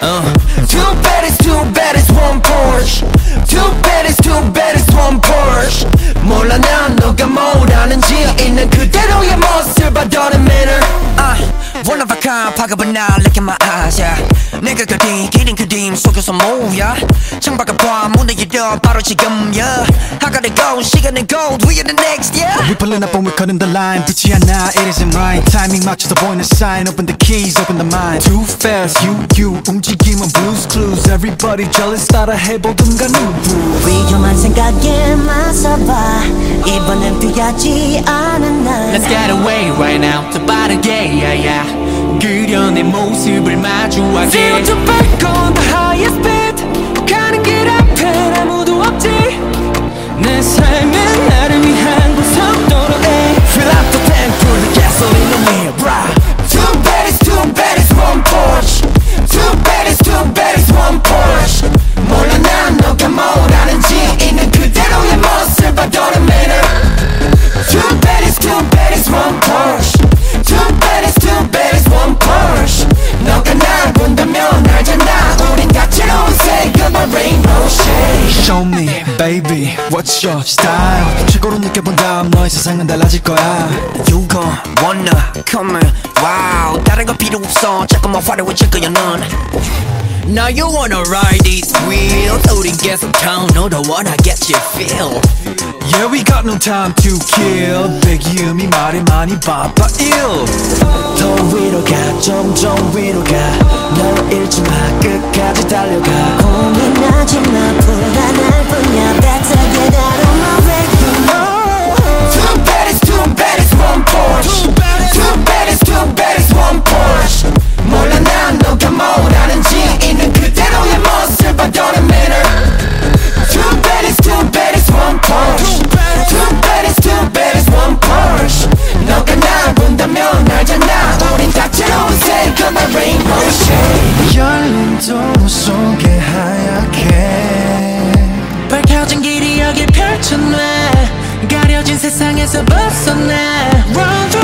Too bad it's too bad it's one Porsche. Too bad it's too bad it's one Porsche. 몰라 난 너가 뭘 아는지 있는 그대로의 모습 I don't manner. One of a kind 파급은 나 look in my eyes yeah. 내가 그린 기린 그림 속에서 뭐야 창밖을 봐 문을 열어 바로 지금 yeah. I gotta go 시간은 go we are the next yeah. We pulling up and we're cutting the line 붙지 않아 it isn't right timing 맞춰서 보이는 sign open the keys open the mind too fast you 움직임은 blues clues everybody jealous 따라 해보든가 누구 위험한 생각에 맞서봐 이번엔 피하지 않은 날 Let's get away right now 더 빠르게 yeah yeah 그려 내 모습을 마주하게 Zero to back on the highest speed 가는 길 앞엔 아무도 없지 내 삶은 나를 위한 고속도로 Fill up the tank full of gasoline on me right. Too bad it's too bad it's one Porsche. Too bad it's too bad it's one Porsche. 몰라 난 너가 뭘 아는지 있는 그대로의 모습 I don't manner. Too bad it's too bad it's one Porsche. Too bad it's too bad it's one Porsche. 너가 날 본다면 알잖아 우린 다채로운 색깔의 rainbow shade. Show me baby what's your style 최고로 느껴본 다음 너의 세상은 달라질 거야 You gon' wanna come in wow 다른 거 필요 없어 자꾸만 화려해질 거야 넌 Now you wanna ride these wheels 우린 계속 town 너도 wanna get your feel Yeah we got no time to kill 배기음이 말이 많이 바빠 ill 더 위로 가 점점 위로 가 널 잃지 마 끝까지 달려가 고민하지 마 불안할 뿐이야 Better get out of my way you know Too bad it's too bad it's one Porsche Too bad it's too bad it's one Porsche 몰라 난 너가 뭘 아는지 있는 그대로의 모습 I don't manner Too bad it's too bad it's one Porsche Too bad it's too bad it's one Porsche 너가 날 본다면 알잖아 우린 다채로운 색깔의 rainbow shade 열린 도로 속에 하얗게 밝혀진 길이 여길 펼쳐놔 가려진 세상에서 벗어나 Run